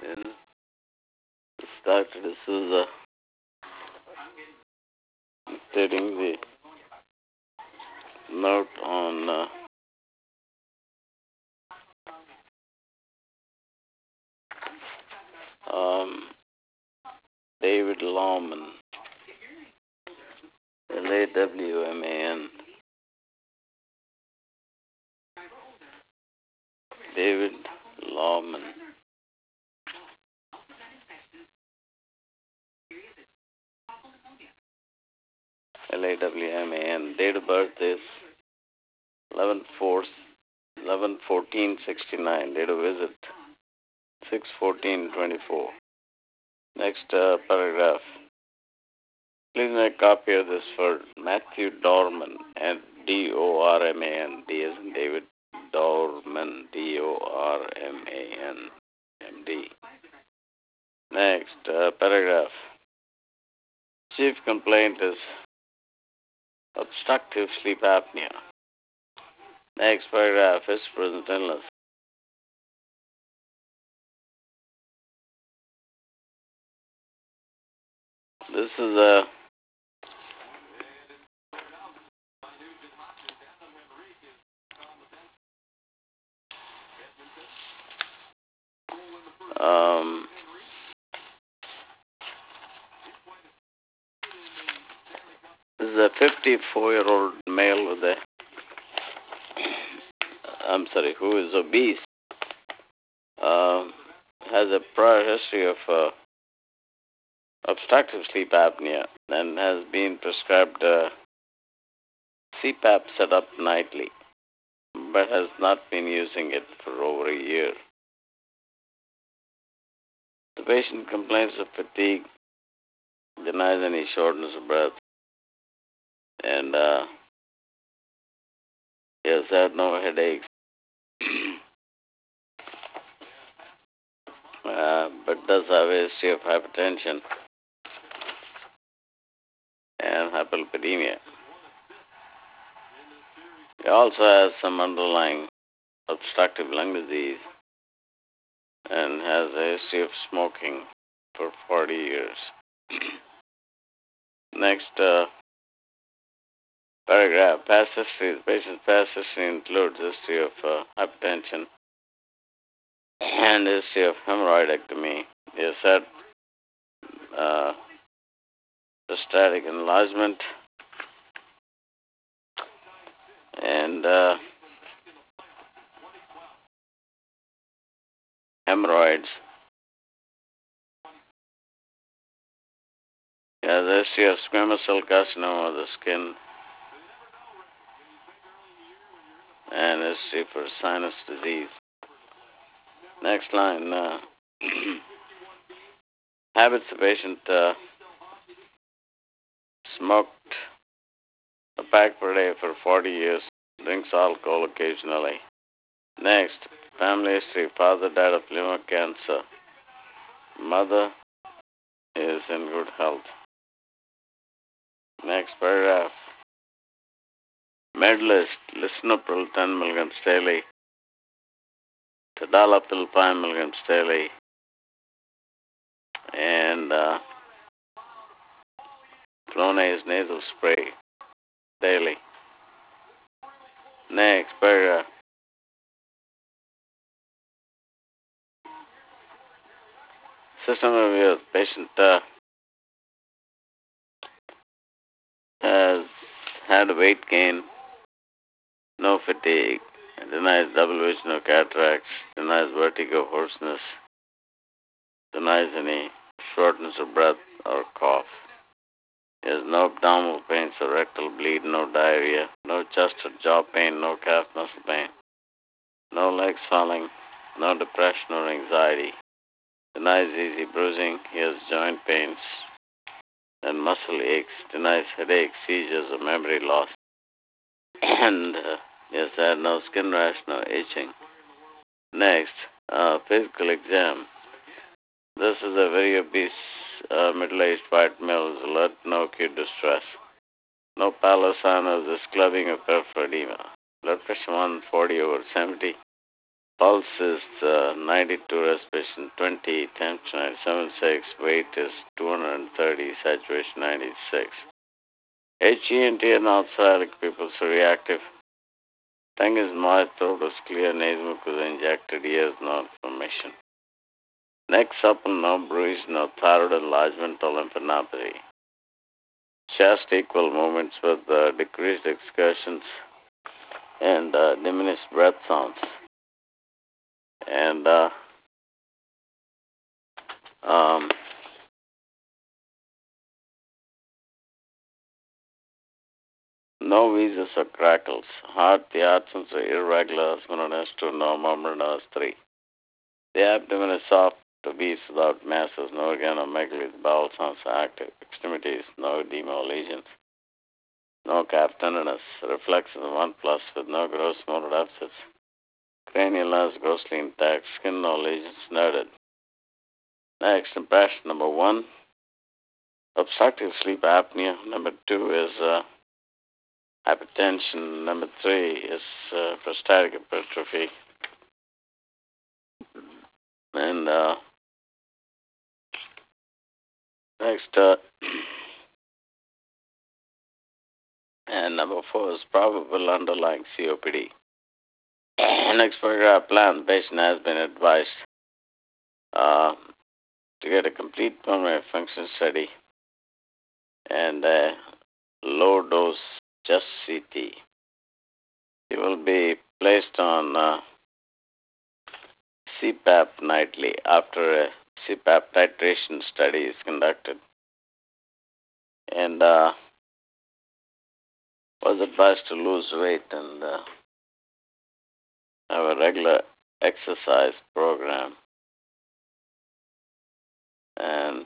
And this Dr. D'Souza stating the note on David Lawman, Lawman. David Lawman. Lawman. Date of birth is 11/14/69. Date of visit 6/14/24. Next paragraph. Please make a copy of this for Matthew Dorman and Dorman. D as in David. Dorman. Dorman. MD. Next paragraph. Chief complaint is obstructive sleep apnea. Next paragraph is present illness. This is a this is a 54-year-old male with who is obese, has a prior history of obstructive sleep apnea and has been prescribed CPAP setup nightly, but has not been using it for over a year. The patient complains of fatigue, denies any shortness of breath, and he has had no headaches, but does have a history of hypertension and hyperlipidemia. He also has some underlying obstructive lung disease and has a history of smoking for 40 years. Next paragraph, past history. The patient's past history includes history of hypertension and history of hemorrhoidectomy. He has had prostatic enlargement and hemorrhoids. He has a history of squamous cell carcinoma of the skin and history for sinus disease. Next line. Habits: the patient smoked a pack per day for 40 years, drinks alcohol occasionally. Next, family history: father died of liver cancer. Mother is in good health. Next paragraph. Medlist: lisinopril 10 mg daily, tadalafil 5 mg daily, and Flonase nasal spray daily. Next paragraph. System review: patient has had weight gain, no fatigue, denies double vision or cataracts, denies vertigo, hoarseness, denies any shortness of breath or cough. He has no abdominal pains or rectal bleed, no diarrhea, no chest or jaw pain, no calf muscle pain, no leg swelling, no depression or anxiety. Denies easy bruising. He has joint pains and muscle aches. Denies headaches, seizures, or memory loss. And he has had no skin rash, no itching. Next, physical exam. This is a very obese, middle-aged white male who is alert, no acute distress. No pallor sign of this clubbing or peripheral edema. Blood pressure 140/70. Pulse is 92, respiration 20, temperature 97.6, weight is 230, saturation 96. HENT and ophthalmic people are reactive. Tongue is moist, throat is clear, nasal mucus injected, ears no inflammation. Neck supple, no bruise, no thyroid enlargement or lymphadenopathy. Chest equal movements with decreased excursions and diminished breath sounds. And no wheezes or crackles. The heart sounds are irregular, S1S2, no murmur, 3. The abdomen is soft to beats without masses, no organomegaly, the bowel sounds are active. Extremities, no edema or lesions. No calf tenderness, reflexes 1 plus with no gross motor deficits. Cranial nerves grossly intact, skin no lesions noted. Next, impression number 1, obstructive sleep apnea. Number 2 is hypertension. Number 3 is prostatic hypertrophy. And next, and number 4 is probable underlying COPD. Next paragraph plan. Patient has been advised to get a complete pulmonary function study and a low dose just CT. He will be placed on CPAP nightly after a CPAP titration study is conducted, and was advised to lose weight and have a regular exercise program. And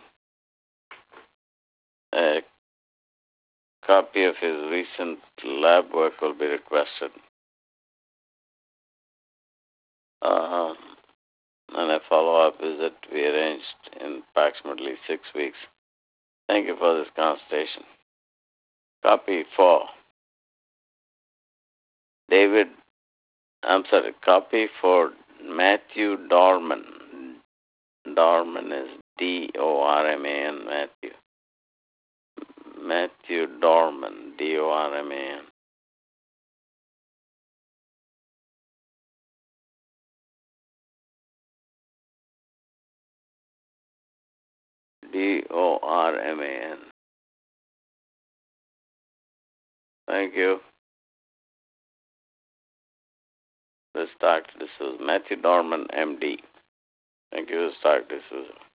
a copy of his recent lab work will be requested. And a follow-up visit to be arranged in approximately 6 weeks. Thank you for this consultation. Copy for copy for Matthew Dorman. Dorman is D-O-R-M-A-N, Matthew. Matthew Dorman, D-O-R-M-A-N. D-O-R-M-A-N. Thank you. This is Dr. D'Souza. Matthew Dorman, M.D. Thank you, this is Dr. D'Souza.